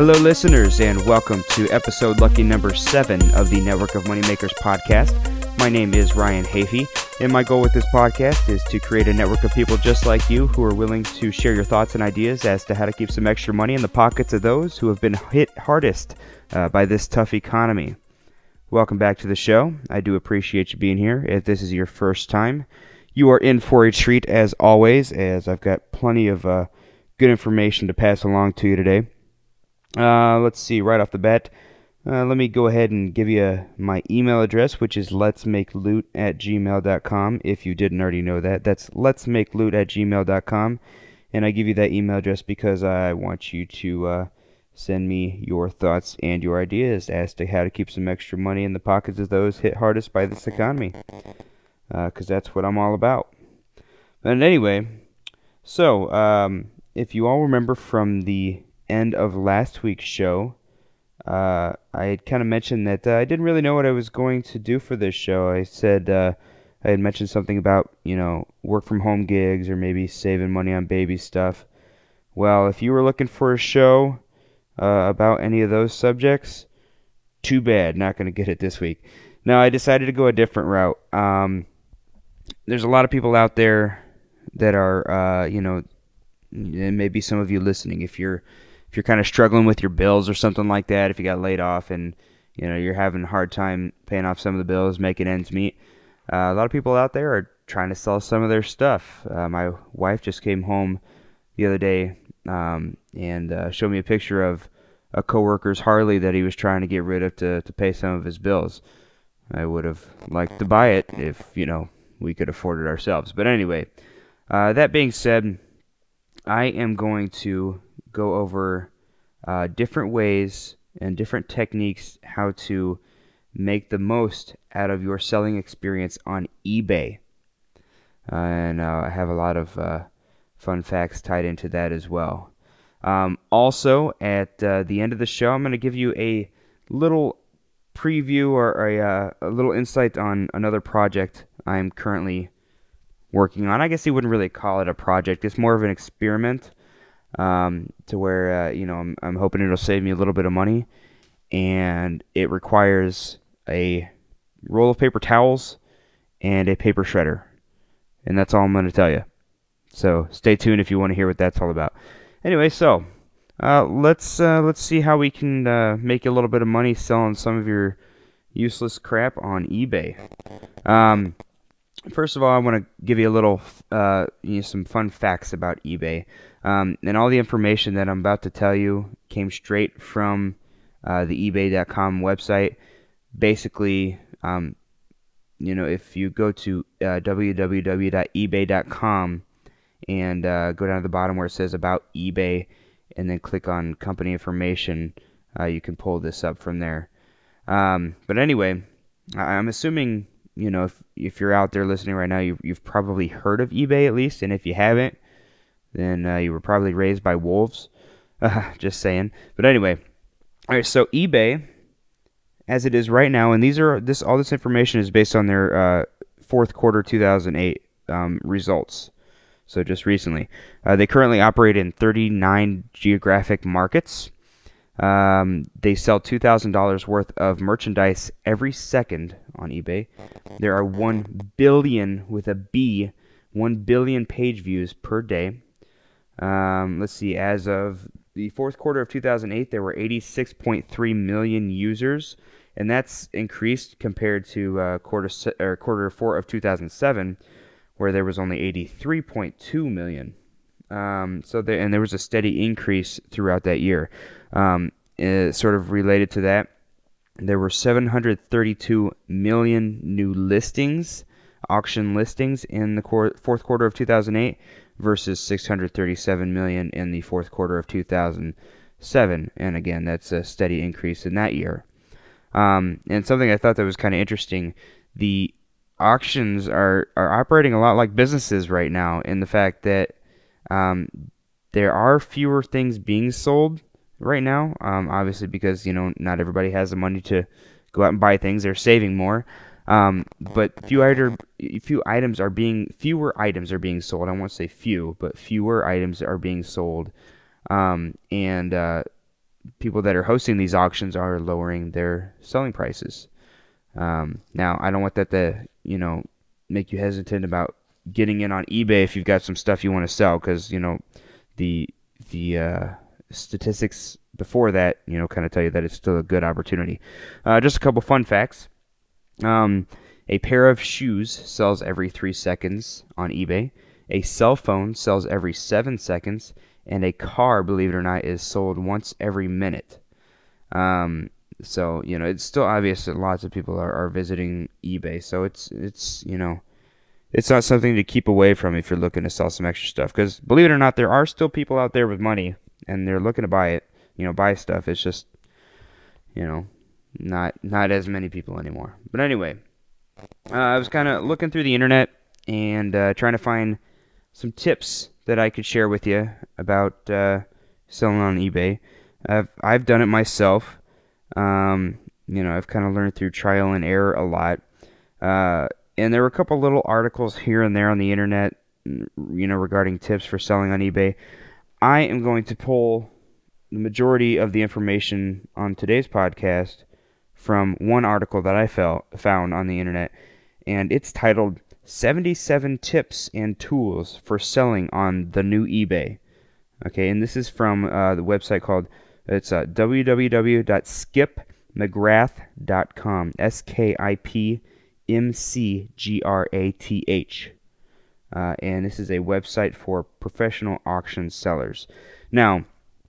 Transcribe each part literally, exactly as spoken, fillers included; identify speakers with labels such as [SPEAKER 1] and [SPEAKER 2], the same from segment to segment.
[SPEAKER 1] Hello, listeners, and welcome to episode lucky number seven of the Network of Moneymakers podcast. My name is Ryan Hafey, and my goal with this podcast is to create a network of people just like you who are willing to share your thoughts and ideas as to how to keep some extra money in the pockets of those who have been hit hardest uh, by this tough economy. Welcome back to the show. I do appreciate you being here. If this is your first time, you are in for a treat as always, as I've got plenty of uh, good information to pass along to you today. Uh, let's see, right off the bat, uh, let me go ahead and give you my email address, which is letsmakeloot at gmail dot com. If you didn't already know that, that's letsmakeloot at gmail dot com. And I give you that email address because I want you to uh, send me your thoughts and your ideas as to how to keep some extra money in the pockets of those hit hardest by this economy. Because uh, that's what I'm all about. And anyway, so um, if you all remember from the end of last week's show, uh, I had kind of mentioned that uh, I didn't really know what I was going to do for this show. I said uh, I had mentioned something about, you know, work from home gigs or maybe saving money on baby stuff. Well, if you were looking for a show uh, about any of those subjects, too bad, not going to get it this week. Now, I decided to go a different route. Um, there's a lot of people out there that are, uh, you know, and maybe some of you listening, if you're If you're kind of struggling with your bills or something like that, if you got laid off and you know you're having a hard time paying off some of the bills, making ends meet, uh, a lot of people out there are trying to sell some of their stuff. Uh, my wife just came home the other day um, and uh, showed me a picture of a coworker's Harley that he was trying to get rid of to, to pay some of his bills. I would have liked to buy it if you know we could afford it ourselves. But anyway, uh, that being said, I am going to go over uh, different ways and different techniques how to make the most out of your selling experience on eBay. Uh, and uh, I have a lot of uh, fun facts tied into that as well. Um, also, at uh, the end of the show, I'm going to give you a little preview or a, uh, a little insight on another project I'm currently working on. I guess you wouldn't really call it a project. It's more of an experiment. Um, to where, uh, you know, I'm, I'm hoping it'll save me a little bit of money, and it requires a roll of paper towels and a paper shredder, and that's all I'm going to tell you. So stay tuned if you want to hear what that's all about. Anyway, so uh, let's uh, let's see how we can uh, make a little bit of money selling some of your useless crap on eBay. Um, first of all, I want to give you a little, uh, you know, some fun facts about eBay. Um, and all the information that I'm about to tell you came straight from uh, the eBay dot com website. Basically, um, you know, if you go to uh, w w w dot ebay dot com and uh, go down to the bottom where it says About eBay and then click on Company Information, uh, you can pull this up from there. Um, but anyway, I'm assuming, you know, if, if you're out there listening right now, you, you've probably heard of eBay at least, and if you haven't, then uh, you were probably raised by wolves. Uh, just saying. But anyway, all right. So eBay, as it is right now, and these are this all this information is based on their uh, fourth quarter two thousand eight um, results. So just recently, uh, they currently operate in thirty-nine geographic markets. Um, they sell two thousand dollars worth of merchandise every second on eBay. There are one billion with a B, one billion page views per day. Um, let's see, as of the fourth quarter of two thousand eight, there were eighty-six point three million users, and that's increased compared to uh, quarter se- or quarter four of two thousand seven, where there was only eighty-three point two million. Um, so there, and there was a steady increase throughout that year. Um, uh, sort of related to that, there were seven hundred thirty-two million new listings, auction listings in the qu- fourth quarter of two thousand eight. Versus six hundred thirty-seven million in the fourth quarter of two thousand seven, and again, that's a steady increase in that year. Um, and something I thought that was kind of interesting, the auctions are are operating a lot like businesses right now, in the fact that um, there are fewer things being sold right now. Um, obviously, because you know not everybody has the money to go out and buy things; they're saving more. Um, but few, item, few items are being, fewer items are being sold. I won't say few, but fewer items are being sold. Um, and uh, people that are hosting these auctions are lowering their selling prices. Um, now, I don't want that to, you know, make you hesitant about getting in on eBay if you've got some stuff you want to sell, because, you know, the the uh, statistics before that, you know, kind of tell you that it's still a good opportunity. Uh, just a couple fun facts. Um, a pair of shoes sells every three seconds on eBay. A cell phone sells every seven seconds, and a car, believe it or not, is sold once every minute. Um, so you know, it's still obvious that lots of people are, are visiting eBay. So it's it's you know, it's not something to keep away from if you're looking to sell some extra stuff. Because believe it or not, there are still people out there with money, and they're looking to buy it. You know, buy stuff. It's just, you know, not not as many people anymore. But anyway, uh, I was kind of looking through the internet and uh, trying to find some tips that I could share with you about uh, selling on eBay. I've I've done it myself. Um, you know, I've kind of learned through trial and error a lot. Uh, and there were a couple little articles here and there on the internet, you know, regarding tips for selling on eBay. I am going to pull the majority of the information on today's podcast from one article that I felt, found on the internet, and it's titled seventy-seven Tips and Tools for Selling on the New eBay. Okay, and this is from uh, the website called, it's uh, w w w dot skip mcgrath dot com, S K I P M C G R A T H. Uh, and this is a website for professional auction sellers. Now,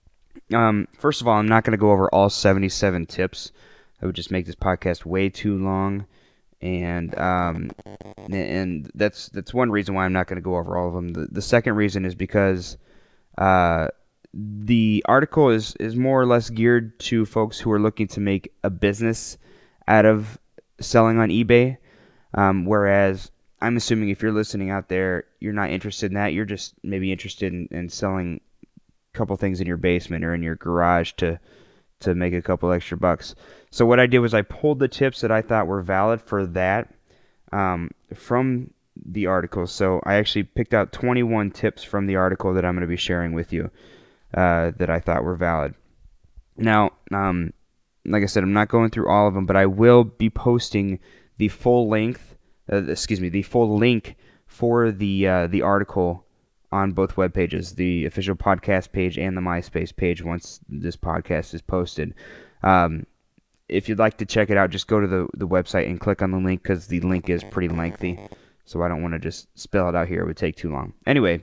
[SPEAKER 1] um, first of all, I'm not going to go over all seventy-seven tips. I would just make this podcast way too long. And um, and that's that's one reason why I'm not going to go over all of them. The, the second reason is because uh, the article is, is more or less geared to folks who are looking to make a business out of selling on eBay. Um, whereas I'm assuming if you're listening out there, you're not interested in that. You're just maybe interested in, in selling a couple things in your basement or in your garage to to make a couple extra bucks. So what I did was I pulled the tips that I thought were valid for that um, from the article. So I actually picked out twenty-one tips from the article that I'm going to be sharing with you uh, that I thought were valid. Now, um, like I said, I'm not going through all of them, but I will be posting the full length, uh, excuse me, the full link for the uh, the article on both web pages, the official podcast page and the MySpace page once this podcast is posted. Um, if you'd like to check it out, just go to the, the website and click on the link because the link is pretty lengthy. So I don't want to just spell it out here. It would take too long. Anyway,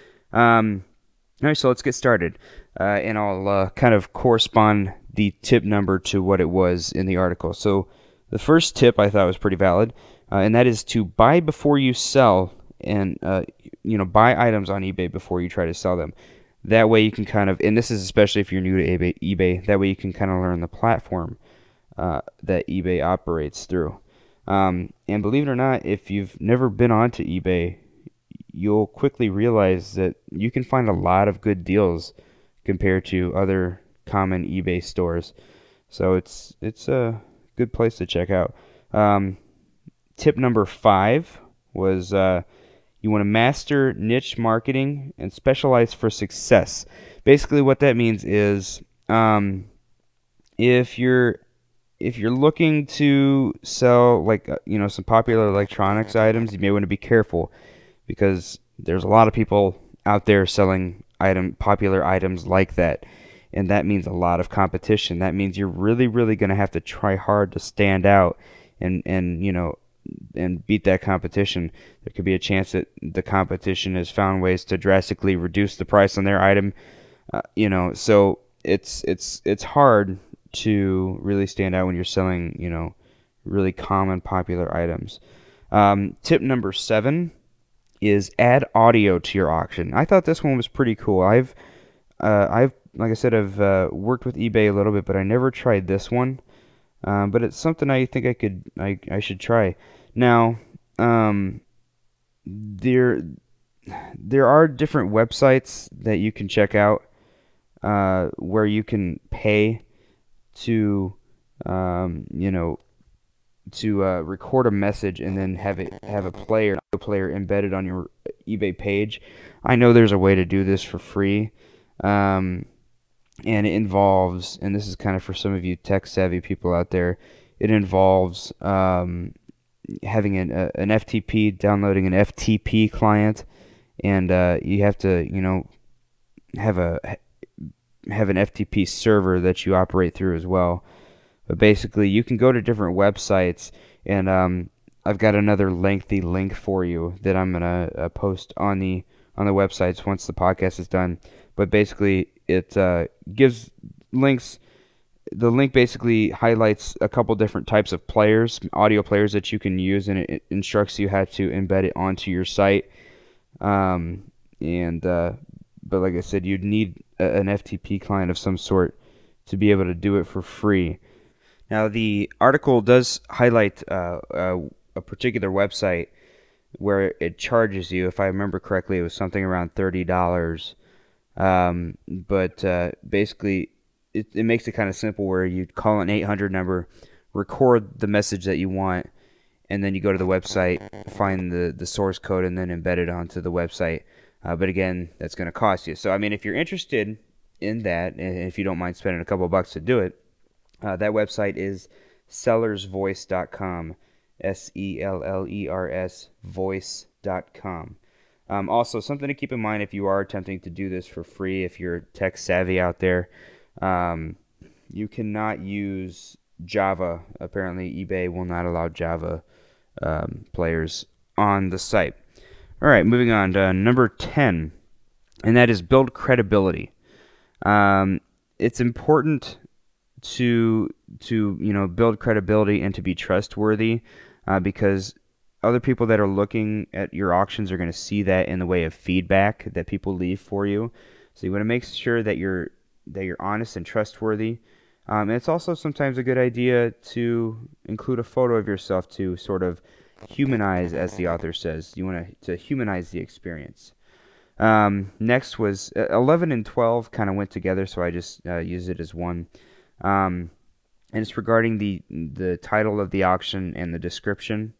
[SPEAKER 1] um, all right, so let's get started. Uh, and I'll uh, kind of correspond the tip number to what it was in the article. So the first tip I thought was pretty valid, uh, and that is to buy before you sell, and uh, you know, buy items on eBay before you try to sell them. That way you can kind of, and this is especially if you're new to eBay, eBay that way you can kind of learn the platform uh, that eBay operates through. Um, and believe it or not, if you've never been onto eBay, you'll quickly realize that you can find a lot of good deals compared to other common eBay stores. So it's it's a good place to check out. Um, tip number five was uh, you want to master niche marketing and specialize for success. Basically, what that means is um, if you're if you're looking to sell like uh, you know some popular electronics items, you may want to be careful because there's a lot of people out there selling item popular items like that, and that means a lot of competition. That means you're really, really going to have to try hard to stand out and and you know and beat that competition. There could be a chance that the competition has found ways to drastically reduce the price on their item. Uh, you know, so it's it's it's hard to really stand out when you're selling, you know, really common popular items. Um, tip number seven is add audio to your auction. I thought this one was pretty cool. I've uh, I've like I said, I've uh, worked with eBay a little bit, but I never tried this one. Um, but it's something I think I could I, I should try. Now, um, there there are different websites that you can check out uh, where you can pay to um, you know to uh, record a message and then have it have a player a player embedded on your eBay page. I know there's a way to do this for free. Um, and it involves, and this is kind of for some of you tech-savvy people out there, it involves um, having an, a, an F T P, downloading an F T P client, and uh, you have to, you know, have a have an F T P server that you operate through as well. But basically, you can go to different websites, and um, I've got another lengthy link for you that I'm gonna uh, post on the on the websites once the podcast is done. But basically, it uh, gives links. The link basically highlights a couple different types of players, audio players that you can use, and it instructs you how to embed it onto your site. Um, and uh, but like I said, you'd need a, an F T P client of some sort to be able to do it for free. Now, the article does highlight uh, uh, a particular website where it charges you. If I remember correctly, it was something around thirty dollars. Um, but uh, basically, it, it makes it kind of simple where you call an eight hundred number, record the message that you want, and then you go to the website, find the, the source code, and then embed it onto the website. Uh, but again, that's going to cost you. So, I mean, if you're interested in that, and if you don't mind spending a couple of bucks to do it, uh, that website is sellers voice dot com, S E L L E R S voice dot com. Um, also, something to keep in mind if you are attempting to do this for free, if you're tech savvy out there, um, you cannot use Java. Apparently, eBay will not allow Java um, players on the site. All right, moving on to number ten, and that is build credibility. Um, it's important to to you know build credibility and to be trustworthy, uh, because other people that are looking at your auctions are going to see that in the way of feedback that people leave for you. So you want to make sure that you're that you're honest and trustworthy. Um, and it's also sometimes a good idea to include a photo of yourself to sort of humanize, as the author says. You want to, to humanize the experience. Um, next was uh, eleven and twelve kind of went together, so I just uh, used it as one. Um, and it's regarding the the title of the auction and the description.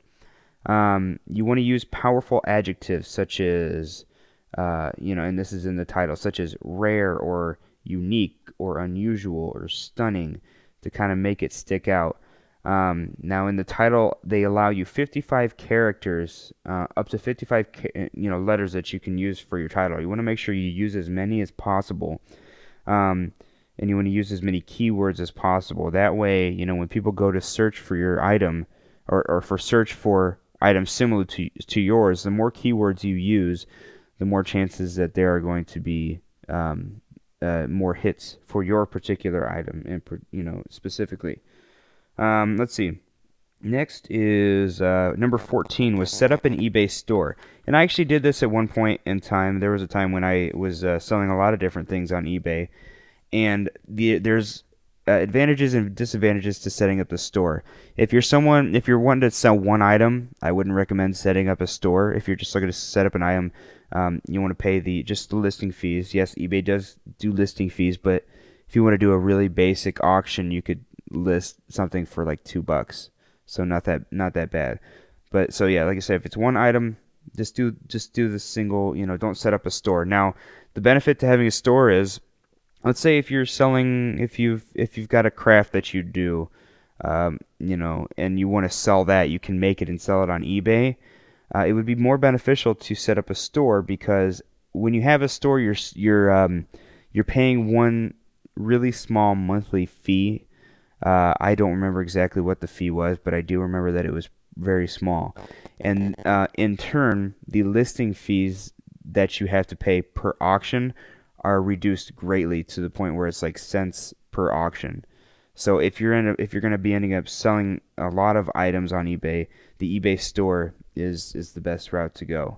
[SPEAKER 1] Um, you want to use powerful adjectives such as, uh, you know, and this is in the title, such as rare or unique or unusual or stunning to kind of make it stick out. Um, now, in the title, they allow you fifty-five characters, uh, up to fifty-five, you know, letters that you can use for your title. You want to make sure you use as many as possible, um, and you want to use as many keywords as possible. That way, you know, when people go to search for your item, or, or for search for items similar to to yours, the more keywords you use, the more chances that there are going to be um, uh, more hits for your particular item, and you know specifically. Um, let's see. Next is uh, number fourteen was set up an eBay store. And I actually did this at one point in time. There was a time when I was uh, selling a lot of different things on eBay. And the, there's uh, advantages and disadvantages to setting up the store. If you're someone, if you're wanting to sell one item, I wouldn't recommend setting up a store. If you're just looking to set up an item, um, you want to pay the just the listing fees. Yes, eBay does do listing fees, but if you want to do a really basic auction, you could list something for like two bucks. So not that not that bad. But so yeah, like I said, if it's one item, just do just do the single, you know, don't set up a store. Now, the benefit to having a store is, let's say if you're selling, if you've if you've got a craft that you do, um, you know, and you want to sell that, you can make it and sell it on eBay. Uh, it would be more beneficial to set up a store, because when you have a store, you're you're um, you're paying one really small monthly fee. Uh, I don't remember exactly what the fee was, but I do remember that it was very small. And uh, in turn, the listing fees that you have to pay per auction are reduced greatly, to the point where it's like cents per auction. So if you're in a, if you're going to be ending up selling a lot of items on eBay, the eBay store is is the best route to go.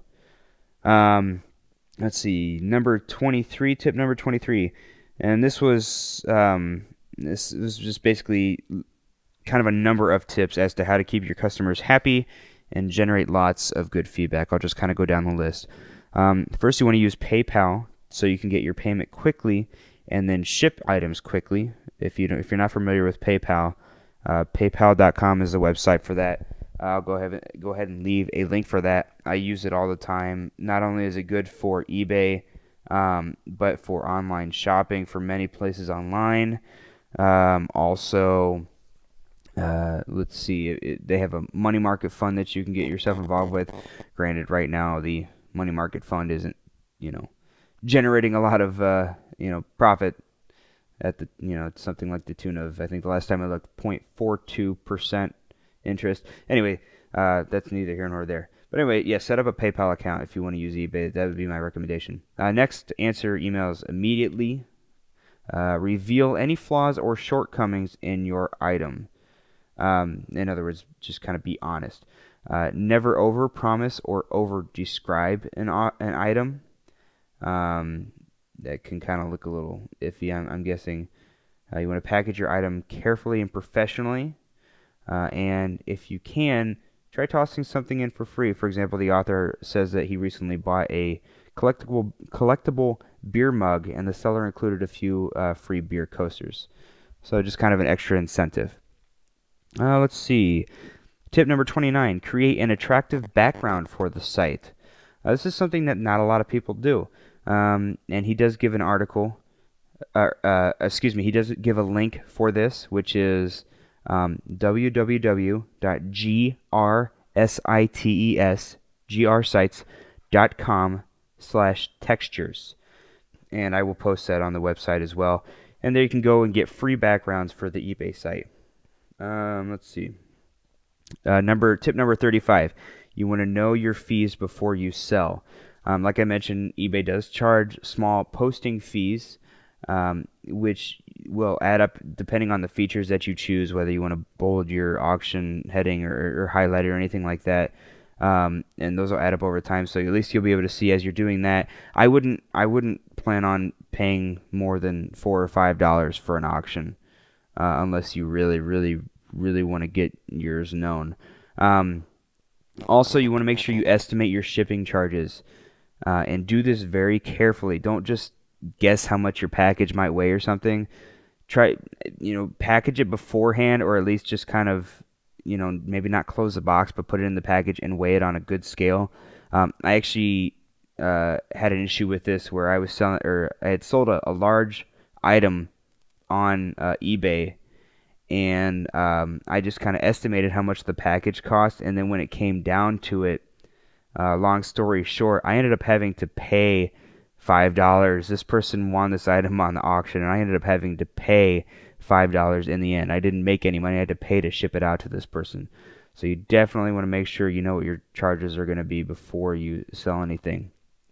[SPEAKER 1] Um, let's see, number twenty-three, tip number twenty-three, and this was um, this, this was just basically kind of a number of tips as to how to keep your customers happy and generate lots of good feedback. I'll just kind of go down the list. Um, first, you want to use PayPal, so you can get your payment quickly and then ship items quickly. If you don't, if you're not familiar with PayPal, uh, PayPal dot com is the website for that. I'll go ahead and go ahead and leave a link for that. I use it all the time. Not only is it good for eBay, Um, but for online shopping, for many places online, um, also, uh, let's see, it, it, they have a money market fund that you can get yourself involved with. Granted, right now the money market fund isn't, you know, generating a lot of, uh, you know, profit at the, you know, it's something like the tune of, I think the last time I looked, zero point four two percent interest. Anyway, uh, that's neither here nor there. But anyway, yeah, set up a PayPal account if you want to use eBay. That would be my recommendation. Uh, next, answer emails immediately. Uh, reveal any flaws or shortcomings in your item. Um, in other words, just kind of be honest. Uh, never over-promise or over-describe an, an item. Um, that can kind of look a little iffy, I'm, I'm guessing. Uh, you want to package your item carefully and professionally. Uh, and if you can, try tossing something in for free. For example, the author says that he recently bought a collectible collectible beer mug, and the seller included a few uh, free beer coasters. So just kind of an extra incentive. Uh, let's see. Tip number twenty-nine, create an attractive background for the site. Uh, this is something that not a lot of people do. Um, and he does give an article, uh, uh, excuse me, he does give a link for this, which is um, www.grsites.com slash textures. And I will post that on the website as well. And there you can go and get free backgrounds for the eBay site. Um, let's see. Uh, number tip number thirty-five. You want to know your fees before you sell. Um, like I mentioned, eBay does charge small posting fees, um, which will add up depending on the features that you choose, whether you want to bold your auction heading or, or highlight it or anything like that. Um, and those will add up over time, so at least you'll be able to see as you're doing that. I wouldn't, I wouldn't plan on paying more than four or five dollars for an auction, uh, unless you really, really, really want to get yours known. Um, also, you want to make sure you estimate your shipping charges. Uh, and do this very carefully. Don't just guess how much your package might weigh or something. Try, you know, package it beforehand, or at least just kind of, you know, maybe not close the box, but put it in the package and weigh it on a good scale. Um, I actually uh, had an issue with this where I was selling, or I had sold a, a large item on uh, eBay, and um, I just kind of estimated how much the package cost, and then when it came down to it, Uh, long story short, I ended up having to pay five dollars. This person won this item on the auction, and I ended up having to pay five dollars in the end. I didn't make any money. I had to pay to ship it out to this person. So you definitely want to make sure you know what your charges are going to be before you sell anything.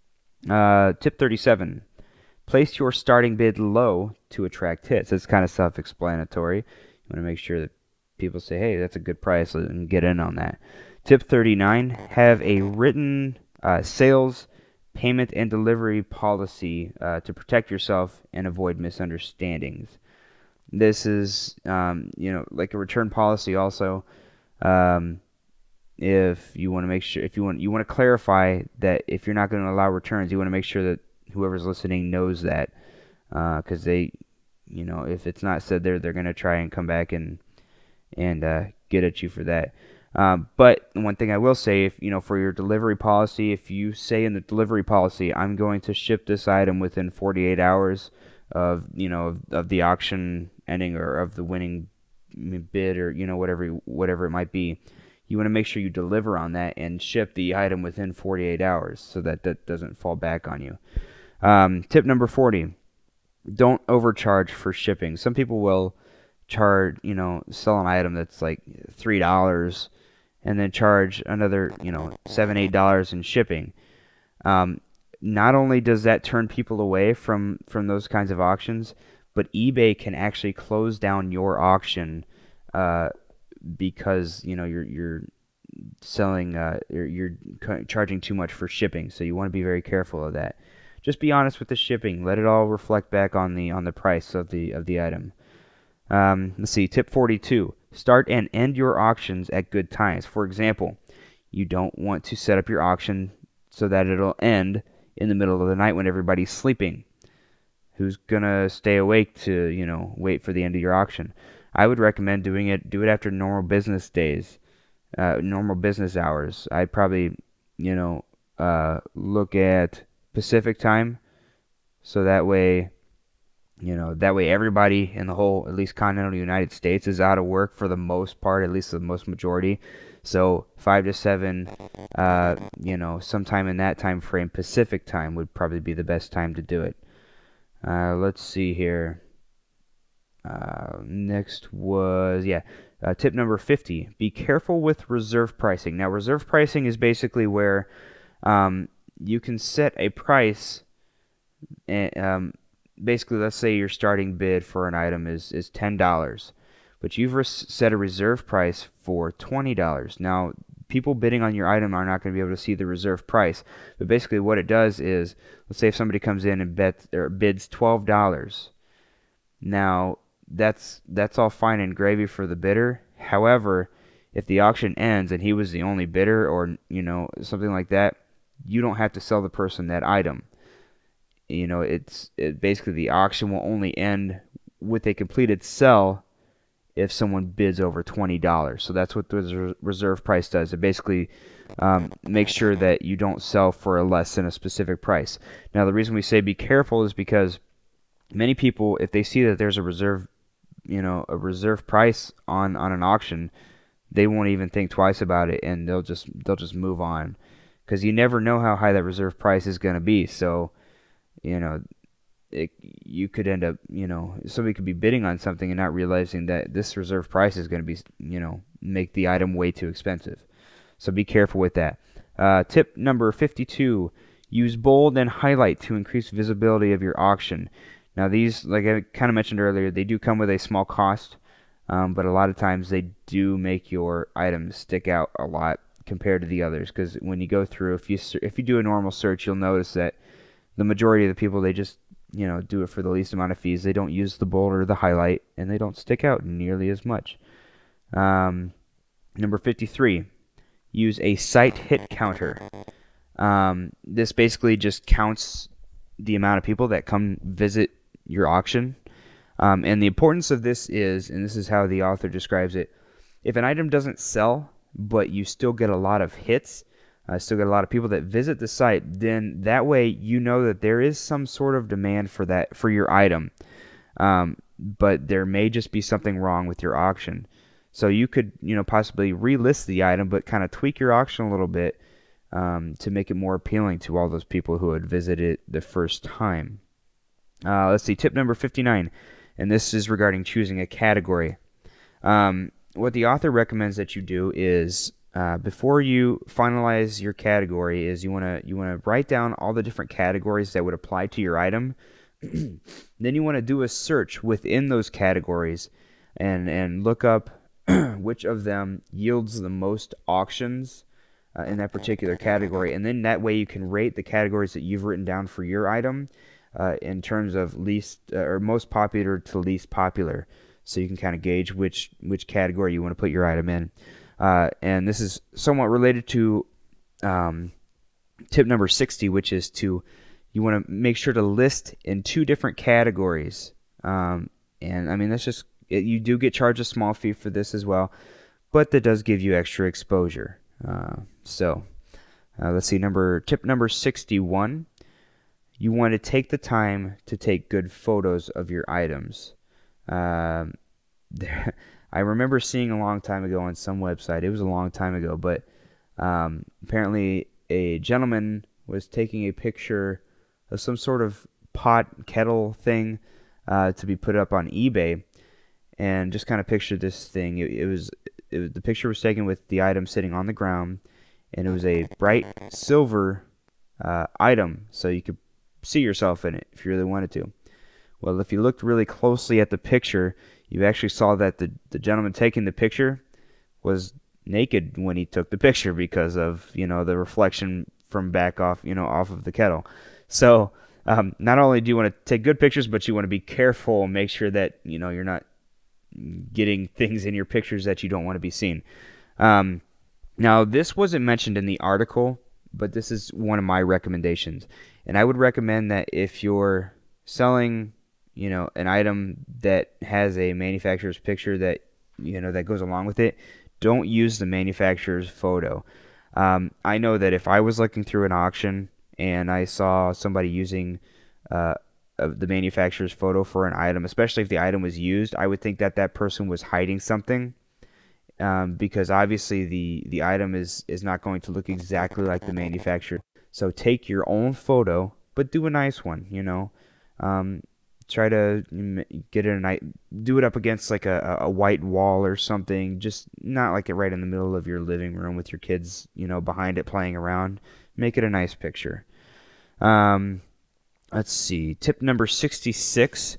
[SPEAKER 1] Uh, tip thirty-seven. Place your starting bid low to attract hits. It's kind of self-explanatory. You want to make sure that people say, hey, that's a good price, and get in on that. Tip thirty-nine, have a written uh, sales, payment, and delivery policy uh, to protect yourself and avoid misunderstandings. This is, um, you know, like a return policy also. Um, if you want to make sure, if you want, you want to clarify that if you're not going to allow returns, you want to make sure that whoever's listening knows that, because uh, they, you know, if it's not said there, they're going to try and come back and and uh, get at you for that. Um, but one thing I will say, if you know, for your delivery policy, if you say in the delivery policy, I'm going to ship this item within forty-eight hours of, you know, of, of the auction ending or of the winning bid, or, you know, whatever whatever it might be, you want to make sure you deliver on that and ship the item within forty-eight hours so that that doesn't fall back on you. Um, tip number forty, don't overcharge for shipping. Some people will charge, you know, sell an item that's like three dollars and then charge another, you know, seven, eight dollars in shipping. Um, not only does that turn people away from, from those kinds of auctions, but eBay can actually close down your auction uh, because, you know, you're you're selling, uh, you're, you're charging too much for shipping. So you want to be very careful of that. Just be honest with the shipping. Let it all reflect back on the on the price of the of the item. Um, let's see, tip forty-two. Start and end your auctions at good times. For example, you don't want to set up your auction so that it'll end in the middle of the night when everybody's sleeping. Who's going to stay awake to, you know, wait for the end of your auction? I would recommend doing it, do it after normal business days, uh, normal business hours. I'd probably, you know, uh, look at Pacific time, So that way, you know, that way everybody in the whole, at least continental United States, is out of work for the most part, at least the most majority. So five to seven, uh, you know, sometime in that time frame, Pacific time would probably be the best time to do it. Uh, let's see here. Uh, next was, yeah, uh, tip number fifty. Be careful with reserve pricing. Now, reserve pricing is basically where um, you can set a price. And, um, basically, let's say your starting bid for an item is, is ten dollars, but you've res- set a reserve price for twenty dollars. Now, people bidding on your item are not going to be able to see the reserve price, but basically what it does is, let's say if somebody comes in and bets, or bids twelve dollars. Now, that's that's all fine and gravy for the bidder. However, if the auction ends and he was the only bidder, or you know, something like that, you don't have to sell the person that item. You know, it's it, basically the auction will only end with a completed sell if someone bids over twenty dollars. So that's what the reserve price does. It basically um, makes sure that you don't sell for a less than a specific price. Now, the reason we say be careful is because many people, if they see that there's a reserve, you know, a reserve price on, on an auction, they won't even think twice about it, and they'll just they'll just move on, because you never know how high that reserve price is going to be. So, you know, it, you could end up, you know, somebody could be bidding on something and not realizing that this reserve price is going to be, you know, make the item way too expensive. So be careful with that. Uh, tip number fifty-two: use bold and highlight to increase visibility of your auction. Now, these, like I kind of mentioned earlier, they do come with a small cost, um, but a lot of times they do make your items stick out a lot compared to the others. Because when you go through, if you if you do a normal search, you'll notice that the majority of the people, they just, you know, do it for the least amount of fees. They don't use the bold or the highlight, and they don't stick out nearly as much. Um, number fifty-three, use a site hit counter. Um, this basically just counts the amount of people that come visit your auction. Um, and the importance of this is, and this is how the author describes it, if an item doesn't sell, but you still get a lot of hits, uh, still get a lot of people that visit the site, then that way you know that there is some sort of demand for that, for your item. Um, but there may just be something wrong with your auction. So you could, you know, possibly relist the item, but kind of tweak your auction a little bit um, to make it more appealing to all those people who had visited the first time. Uh, let's see, tip number fifty-nine, and this is regarding choosing a category. Um, what the author recommends that you do is, uh, before you finalize your category, is you want to you want to write down all the different categories that would apply to your item. Then you want to do a search within those categories, and and look up which of them yields the most auctions uh, in that particular category, and then that way you can rate the categories that you've written down for your item uh, in terms of least uh, or most popular to least popular, so you can kind of gauge which which category you want to put your item in. Uh, and this is somewhat related to um, tip number sixty, which is to you want to make sure to list in two different categories. Um, and I mean, that's just it, you do get charged a small fee for this as well, but that does give you extra exposure. Uh, so uh, let's see, number tip number sixty-one. You want to take the time to take good photos of your items. Um, there, I remember seeing a long time ago on some website, it was a long time ago, but um, apparently a gentleman was taking a picture of some sort of pot kettle thing uh, to be put up on eBay, and just kind of pictured this thing. It, it was it was the picture was taken with the item sitting on the ground, and it was a bright silver uh, item, so you could see yourself in it if you really wanted to. Well, if you looked really closely at the picture, you actually saw that the, the gentleman taking the picture was naked when he took the picture because of, you know, the reflection from back off, you know, off of the kettle. So um, not only do you want to take good pictures, but you want to be careful and make sure that, you know, you're not getting things in your pictures that you don't want to be seen. Um, now, this wasn't mentioned in the article, but this is one of my recommendations. And I would recommend that if you're selling, you know, an item that has a manufacturer's picture that, you know, that goes along with it, don't use the manufacturer's photo. Um, I know that if I was looking through an auction and I saw somebody using uh, of the manufacturer's photo for an item, especially if the item was used, I would think that that person was hiding something, um, because obviously the the item is is not going to look exactly like the manufacturer. So take your own photo, but do a nice one. You know, um, try to get it a night, do it up against like a, a white wall or something. Just not like it right in the middle of your living room with your kids, you know, behind it playing around. Make it a nice picture. Um, let's see. Tip number sixty-six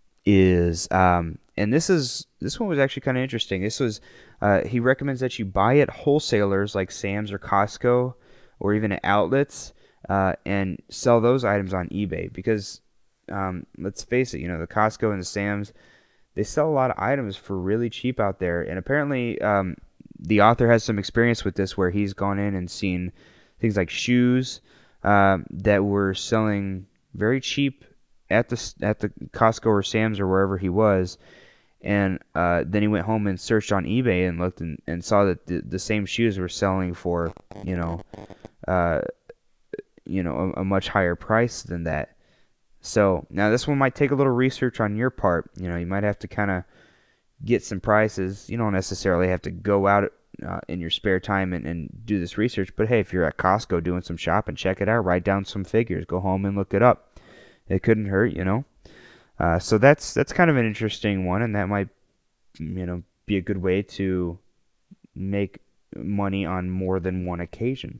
[SPEAKER 1] is, um, and this is this one was actually kind of interesting. This was uh, he recommends that you buy at wholesalers like Sam's or Costco, or even at outlets, uh, and sell those items on eBay. Because um, let's face it, you know, the Costco and the Sam's, they sell a lot of items for really cheap out there. And apparently, um, the author has some experience with this, where he's gone in and seen things like shoes uh, that were selling very cheap at the at the Costco or Sam's or wherever he was, and uh, then he went home and searched on eBay and looked and, and saw that the, the same shoes were selling for, you know, uh, you know, a, a much higher price than that. So now this one might take a little research on your part. You know, you might have to kind of get some prices. You don't necessarily have to go out uh, in your spare time and, and do this research. But hey, if you're at Costco doing some shopping, check it out. Write down some figures. Go home and look it up. It couldn't hurt, you know. Uh, so that's that's kind of an interesting one, and that might, you know, be a good way to make money on more than one occasion.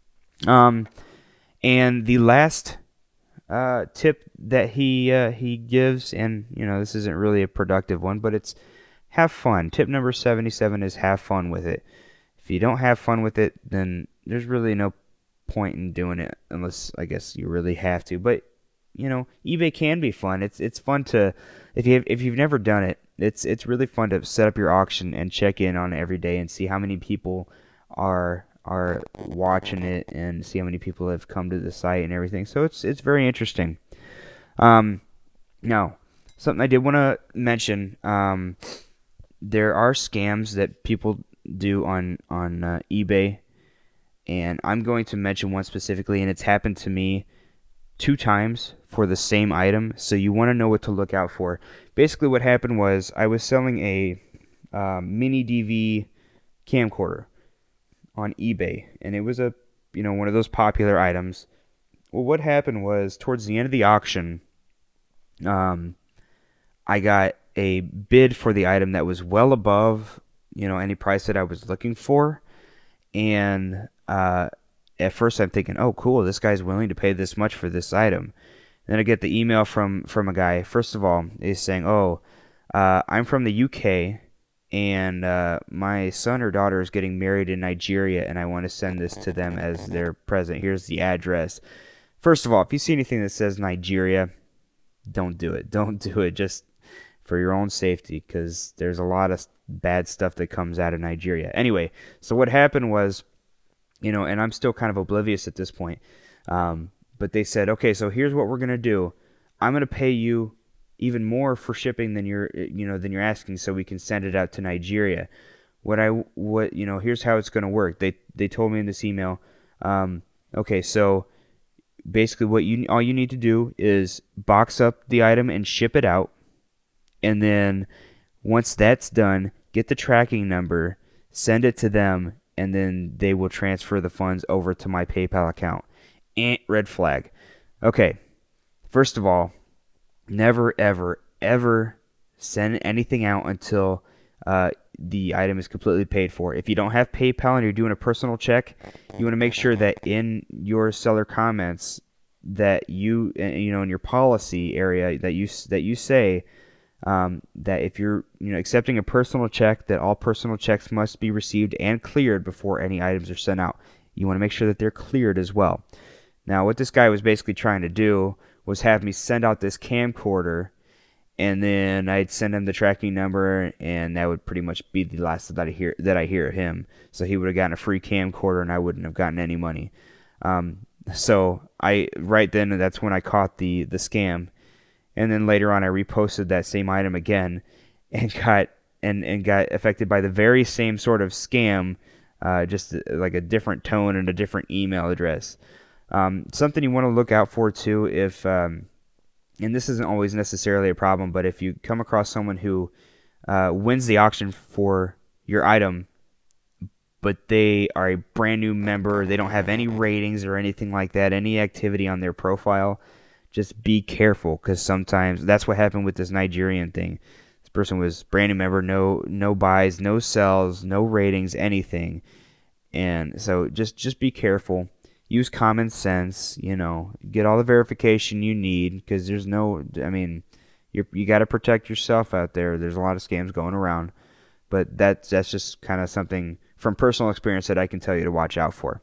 [SPEAKER 1] Um, and the last uh, tip that he uh, he gives, and you know, this isn't really a productive one, but it's have fun. Tip number seventy-seven is have fun with it. If you don't have fun with it, then there's really no point in doing it, unless I guess you really have to. But you know, eBay can be fun. It's it's fun to, if you if you've never done it, it's it's really fun to set up your auction and check in on it every day and see how many people are are watching it and see how many people have come to the site and everything. So it's it's very interesting. Um, now, something I did want to mention. Um, there are scams that people do on on uh, eBay, and I'm going to mention one specifically, and it's happened to me two times for the same item, so you want to know what to look out for. Basically what happened was I was selling a uh, mini D V camcorder on eBay, and it was a, you know, one of those popular items. Well, what happened was towards the end of the auction, um, I got a bid for the item that was well above, you know, any price that I was looking for, and uh, at first I'm thinking, oh, cool, this guy's willing to pay this much for this item. And then I get the email from, from a guy. First of all, he's saying, oh, uh, I'm from the U K, and uh, my son or daughter is getting married in Nigeria, and I want to send this to them as their present. Here's the address. First of all, if you see anything that says Nigeria, don't do it. Don't do it just for your own safety, because there's a lot of bad stuff that comes out of Nigeria. Anyway, so what happened was, you know, and I'm still kind of oblivious at this point, um, but they said, okay, so here's what we're gonna do. I'm gonna pay you even more for shipping than you're, you know, than you're asking, so we can send it out to Nigeria. What I, what, you know, here's how it's gonna work. They, they told me in this email, um, okay, so basically, what you, all you need to do is box up the item and ship it out, and then once that's done, get the tracking number, send it to them, and then they will transfer the funds over to my PayPal account. Eh, red flag. Okay, first of all, never, ever, ever send anything out until uh, the item is completely paid for. If you don't have PayPal and you're doing a personal check, you want to make sure that in your seller comments that you, you know, in your policy area that you that you say um, that if you're, you know, accepting a personal check, that all personal checks must be received and cleared before any items are sent out. You want to make sure that they're cleared as well. Now, what this guy was basically trying to do was have me send out this camcorder, and then I'd send him the tracking number, and that would pretty much be the last that I hear that I hear of him. So he would have gotten a free camcorder, and I wouldn't have gotten any money. Um, so I right then, that's when I caught the the scam, and then later on I reposted that same item again, and got and and got affected by the very same sort of scam, uh, just like a different tone and a different email address. Um, something you want to look out for too, if um, and this isn't always necessarily a problem, but if you come across someone who uh, wins the auction for your item, but they are a brand new member, they don't have any ratings or anything like that, any activity on their profile, just be careful, because sometimes that's what happened with this Nigerian thing. This person was brand new member, no no buys, no sells, no ratings, anything. And so just just be careful. Use common sense, you know, get all the verification you need, because there's no, I mean, you you got to protect yourself out there. There's a lot of scams going around, but that's that's just kind of something from personal experience that I can tell you to watch out for.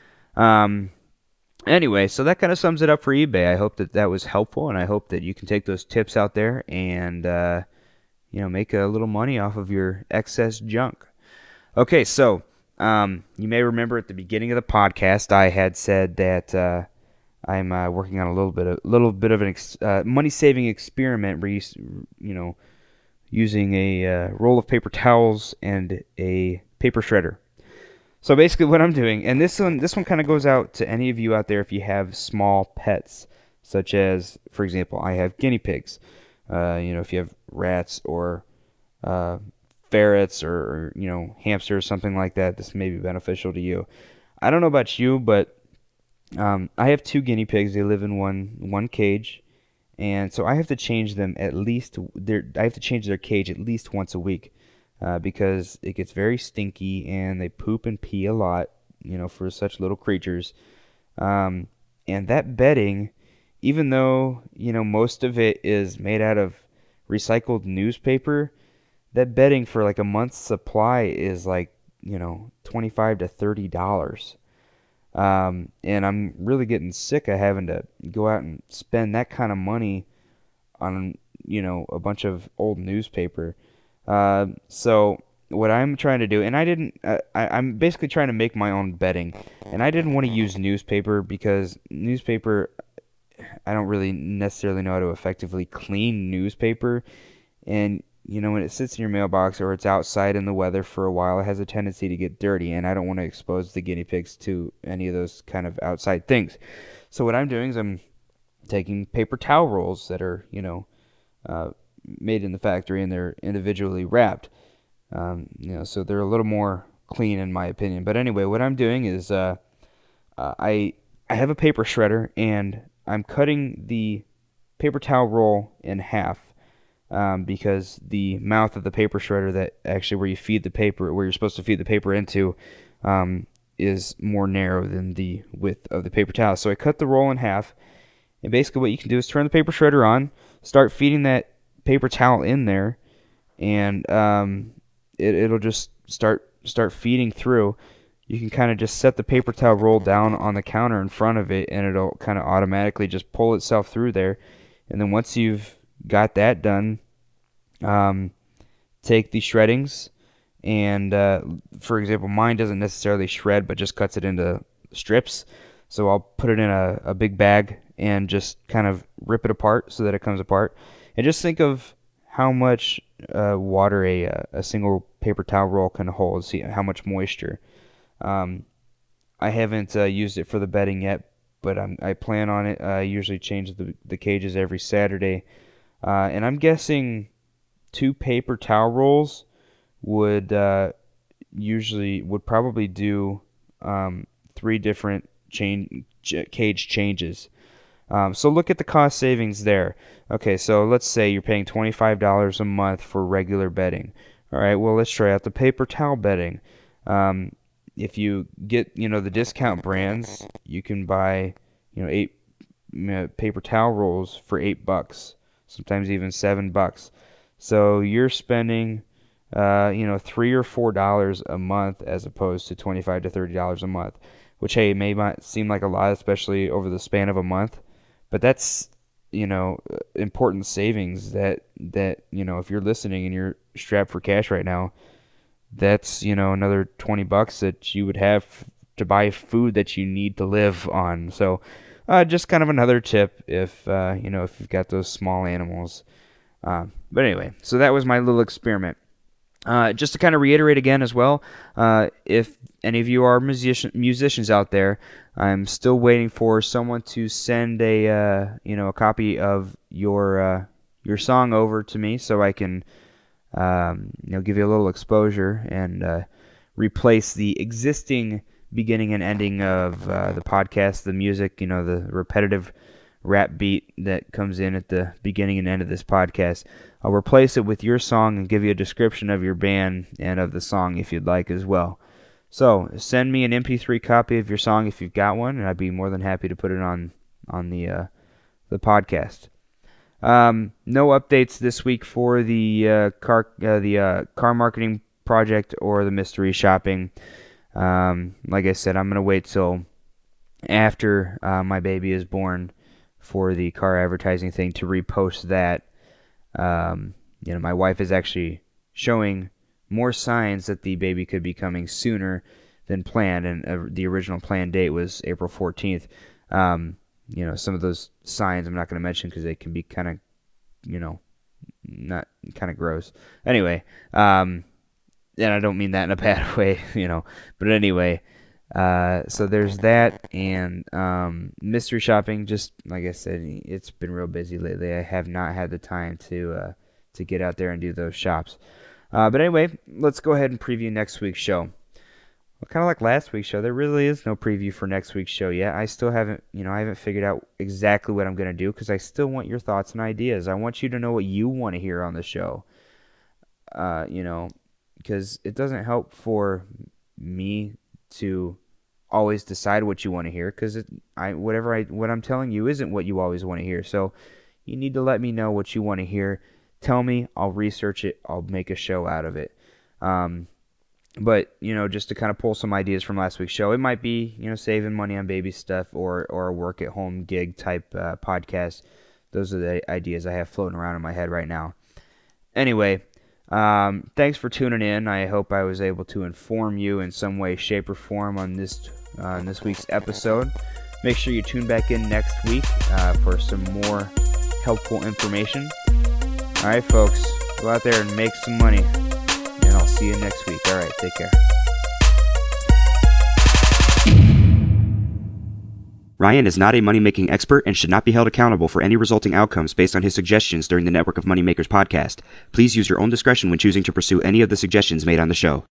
[SPEAKER 1] Um, anyway, so that kind of sums it up for eBay. I hope that that was helpful, and I hope that you can take those tips out there and uh, you know, make a little money off of your excess junk. Okay, so. Um, you may remember at the beginning of the podcast, I had said that uh, I'm uh, working on a little bit of little bit of an ex- uh, money-saving experiment, where you, you know, using a uh, roll of paper towels and a paper shredder. So basically, what I'm doing, and this one, this one kind of goes out to any of you out there if you have small pets, such as, for example, I have guinea pigs. Uh, you know, if you have rats or uh, ferrets or, or you know, hamsters, something like that, this may be beneficial to you. I don't know about you, but um, I have two guinea pigs. They live in one one cage, and so I have to change them at least. Their I have to change their cage at least once a week uh, because it gets very stinky and they poop and pee a lot. You know, for such little creatures, um, and that bedding, even though you know most of it is made out of recycled newspaper. That bedding for like a month's supply is like, you know, twenty-five to thirty dollars. Um, and I'm really getting sick of having to go out and spend that kind of money on, you know, a bunch of old newspaper. Uh, so what I'm trying to do, and I didn't, uh, I, I'm basically trying to make my own bedding, and I didn't want to use newspaper because newspaper, I don't really necessarily know how to effectively clean newspaper, and you know, when it sits in your mailbox or it's outside in the weather for a while, it has a tendency to get dirty, and I don't want to expose the guinea pigs to any of those kind of outside things. So what I'm doing is I'm taking paper towel rolls that are, you know, uh, made in the factory, and they're individually wrapped. Um, you know, so they're a little more clean in my opinion. But anyway, what I'm doing is uh, uh, I I have a paper shredder, and I'm cutting the paper towel roll in half. Um, because the mouth of the paper shredder, that actually where you feed the paper, where you're supposed to feed the paper into, um, is more narrow than the width of the paper towel. So I cut the roll in half, and basically what you can do is turn the paper shredder on, start feeding that paper towel in there, and um, it, it'll just start start feeding through. You can kind of just set the paper towel roll down on the counter in front of it, and it'll kind of automatically just pull itself through there. And then once you've got that done, um, take the shreddings, and uh, for example, mine doesn't necessarily shred, but just cuts it into strips. So I'll put it in a, a big bag and just kind of rip it apart so that it comes apart. And just think of how much uh, water a a single paper towel roll can hold. See how much moisture. Um, I haven't uh, used it for the bedding yet, but I'm, I plan on it. I usually change the the cages every Saturday. Uh, and I'm guessing two paper towel rolls would uh, usually would probably do um, three different chain cage changes. Um, so look at the cost savings there. Okay, so let's say you're paying twenty-five dollars a month for regular bedding. All right, well let's try out the paper towel bedding. Um, if you get you know the discount brands, you can buy you know eight you know, paper towel rolls for eight bucks. Sometimes even seven bucks. So you're spending, uh, you know, three or four dollars a month as opposed to twenty-five to thirty dollars a month. Which, hey, may not seem like a lot, especially over the span of a month, but that's, you know, important savings that that you know if you're listening and you're strapped for cash right now, that's you know another twenty bucks that you would have to buy food that you need to live on. So. Uh, just kind of another tip if uh, you know if you've got those small animals. Uh, but anyway, so that was my little experiment. Uh, just to kind of reiterate again as well, uh, if any of you are musician, musicians out there, I'm still waiting for someone to send a uh, you know a copy of your uh, your song over to me so I can um, you know give you a little exposure and uh, replace the existing beginning and ending of uh, the podcast, the music, you know, the repetitive rap beat that comes in at the beginning and end of this podcast. I'll replace it with your song and give you a description of your band and of the song if you'd like as well. So send me an M P three copy of your song if you've got one, and I'd be more than happy to put it on on the uh, the podcast. Um, no updates this week for the uh, car uh, the uh, car marketing project or the mystery shopping. Um, like I said, I'm gonna wait till after uh, my baby is born for the car advertising thing to repost that. Um, you know, my wife is actually showing more signs that the baby could be coming sooner than planned, and uh, the original planned date was April fourteenth. Um, you know, some of those signs I'm not going to mention because they can be kind of, you know, not kind of gross. Anyway, um, and I don't mean that in a bad way, you know, but anyway, uh, so there's that, and um, mystery shopping. Just like I said, it's been real busy lately. I have not had the time to uh, to get out there and do those shops. Uh, but anyway, let's go ahead and preview next week's show. Well, kind of like last week's show, there really is no preview for next week's show yet. I still haven't, you know, I haven't figured out exactly what I'm going to do because I still want your thoughts and ideas. I want you to know what you want to hear on the show. Uh, you know, because it doesn't help for me to always decide what you want to hear because I whatever I what I'm telling you isn't what you always want to hear. So you need to let me know what you want to hear. Tell me, I'll research it. I'll make a show out of it. Um, but, you know, just to kind of pull some ideas from last week's show, it might be, you know, saving money on baby stuff or, or a work-at-home gig type uh, podcast. Those are the ideas I have floating around in my head right now. Anyway, um, thanks for tuning in. I hope I was able to inform you in some way, shape, or form on this, uh, on this week's episode. Make sure you tune back in next week uh, for some more helpful information. All right, folks, go out there and make some money, and I'll see you next week. All right, take care.
[SPEAKER 2] Ryan is not a money-making expert and should not be held accountable for any resulting outcomes based on his suggestions during the Network of Moneymakers podcast. Please use your own discretion when choosing to pursue any of the suggestions made on the show.